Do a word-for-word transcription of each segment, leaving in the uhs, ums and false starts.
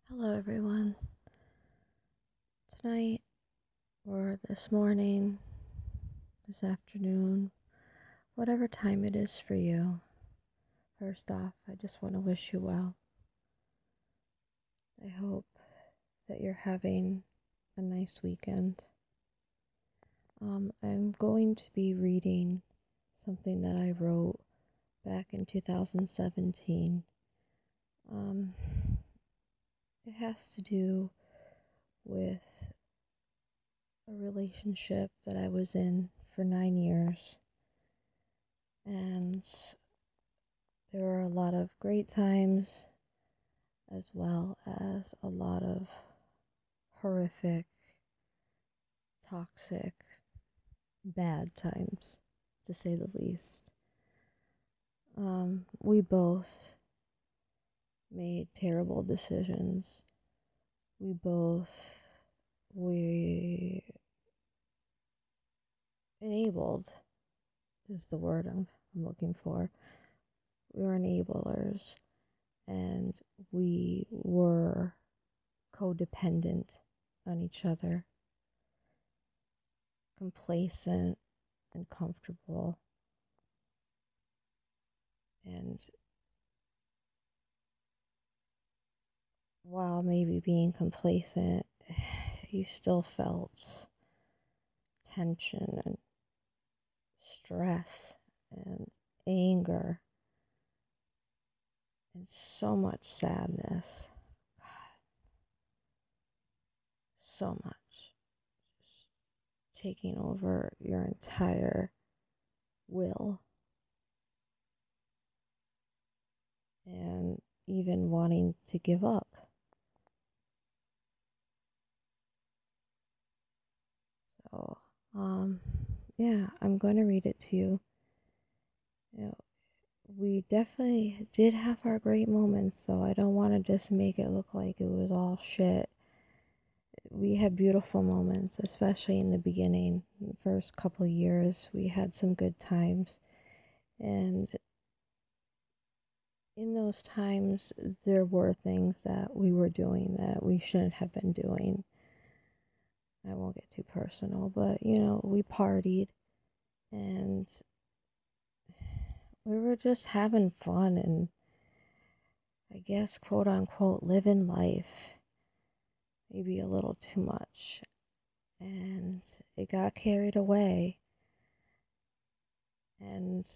Hello, everyone. Tonight, or this morning, this afternoon, whatever time it is for you, first off, I just want to wish you well. I hope that you're having a nice weekend. Um, I'm going to be reading something that I wrote back in two thousand seventeen. Um, it has to do with a relationship that I was in for nine years. And there were a lot of great times as well as a lot of horrific, toxic, bad times, to say the least. Um, we both made terrible decisions. We both, we enabled, is the word I'm, I'm looking for. We were enablers, and we were codependent on each other, complacent and comfortable. And while maybe being complacent, you still felt tension and stress and anger and so much sadness. God, so much. Just taking over your entire will, and even wanting to give up. So, um, yeah, I'm going to read it to you. You know, we definitely did have our great moments, so I don't want to just make it look like it was all shit. We had beautiful moments, especially in the beginning. The first couple years, we had some good times. And in those times, there were things that we were doing that we shouldn't have been doing. I won't get too personal, but you know, we partied and we were just having fun and I guess, quote unquote, living life maybe a little too much. And it got carried away. And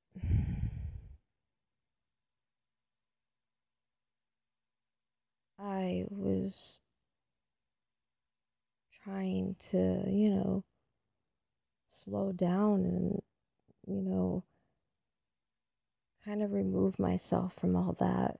I was trying to, you know, slow down and, you know, kind of remove myself from all that.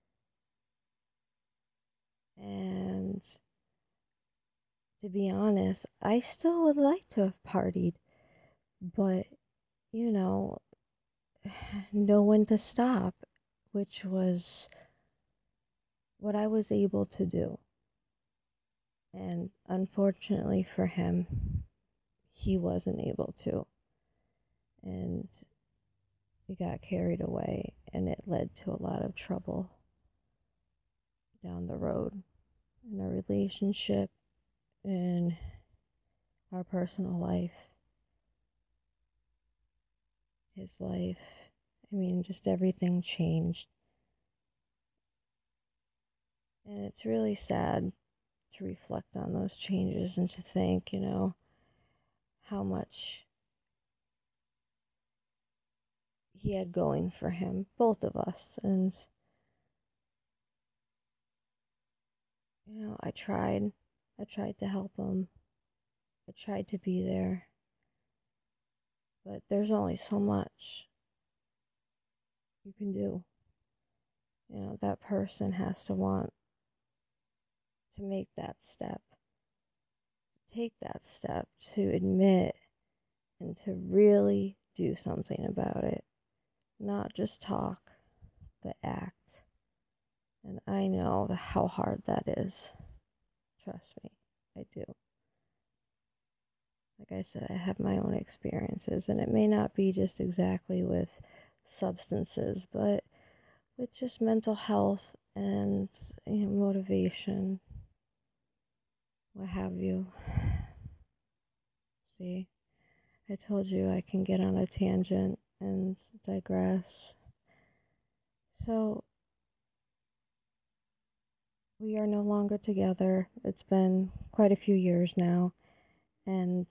And to be honest, I still would like to have partied, but, you know, know when to stop, which was what I was able to do. And unfortunately for him, he wasn't able to. And it got carried away, and it led to a lot of trouble down the road in our relationship, in our personal life, his life. I mean, just everything changed. And it's really sad to reflect on those changes and to think, you know, how much he had going for him, both of us. And, you know, I tried. I tried to help him. I tried to be there. But there's only so much you can do. You know, that person has to want to make that step, to take that step, to admit and to really do something about it. Not just talk, but act. And I know how hard that is. Trust me, I do. Like I said, I have my own experiences, and it may not be just exactly with substances, but with just mental health and, you know, motivation, what have you. See, I told you I can get on a tangent and digress. So, we are no longer together. It's been quite a few years now, and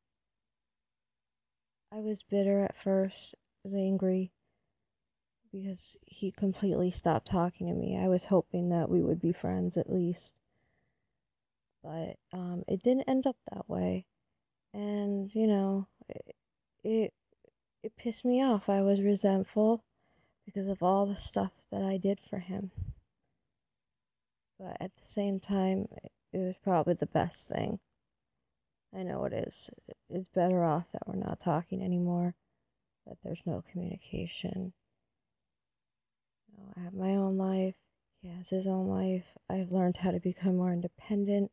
I was bitter at first, I was angry because he completely stopped talking to me. I was hoping that we would be friends at least, but um, it didn't end up that way. And you know, it, it it pissed me off. I was resentful because of all the stuff that I did for him. But at the same time, it was probably the best thing. I know it is. It's better off that we're not talking anymore, that there's no communication. You know, I have my own life. He has his own life. I've learned how to become more independent,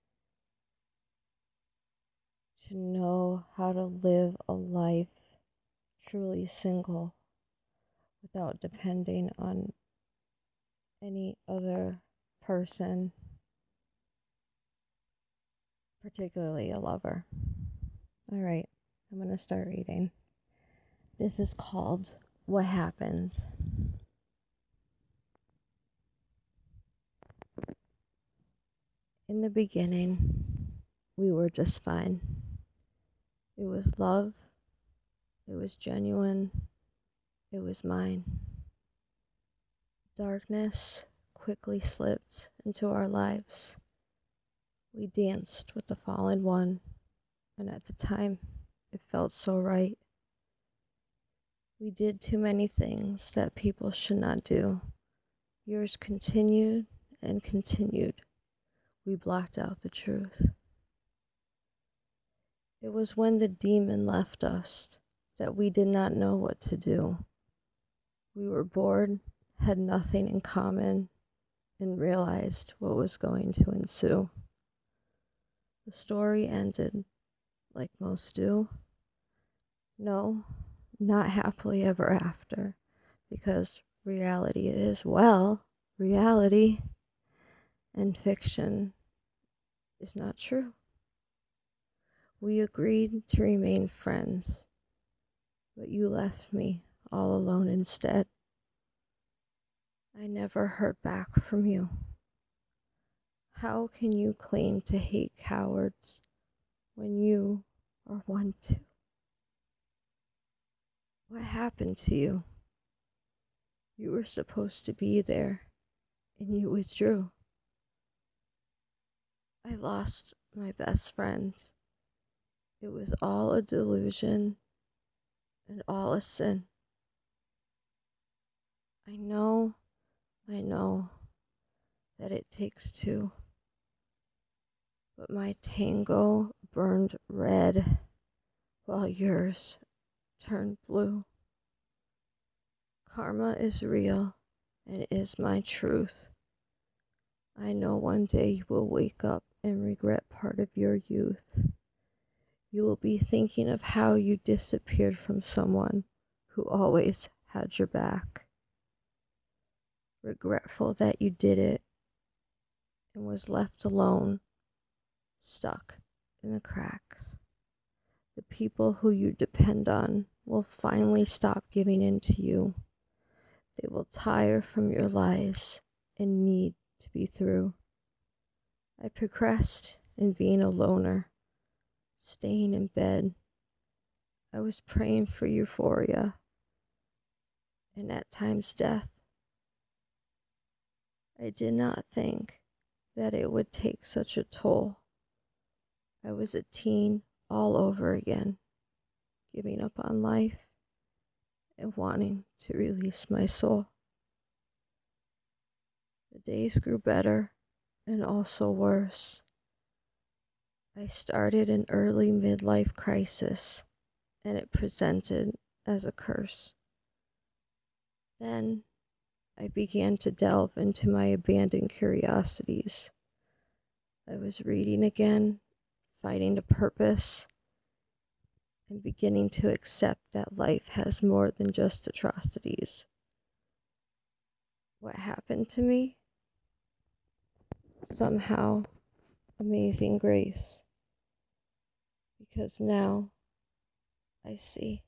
to know how to live a life truly single without depending on any other person, particularly a lover. All right, I'm going to start reading. This is called What Happened. In the beginning, we were just fine. It was love. It was genuine. It was mine. Darkness quickly slipped into our lives. We danced with the fallen one, and at the time, it felt so right. We did too many things that people should not do. Years continued and continued. We blocked out the truth. It was when the demon left us that we did not know what to do. We were bored, had nothing in common, and realized what was going to ensue. The story ended like most do. No, not happily ever after, because reality is, well, reality, and fiction is not true. We agreed to remain friends, but you left me all alone instead. I never heard back from you. How can you claim to hate cowards when you are one too? What happened to you? You were supposed to be there, and you withdrew. I lost my best friend. It was all a delusion and all a sin. I know, I know that it takes two, but my tango burned red while yours turned blue. Karma is real and is my truth. I know one day you will wake up and regret part of your youth. You will be thinking of how you disappeared from someone who always had your back. Regretful that you did it and was left alone, stuck in the cracks. The people who you depend on will finally stop giving in to you. They will tire from your lies and need to be through. I progressed in being a loner, staying in bed. I was praying for euphoria and at times death. I did not think that it would take such a toll. I was a teen all over again, giving up on life and wanting to release my soul. The days grew better and also worse. I started an early midlife crisis, and it presented as a curse. Then I began to delve into my abandoned curiosities. I was reading again, finding a purpose, and beginning to accept that life has more than just atrocities. what happened to me. Somehow, Amazing Grace. Because now I see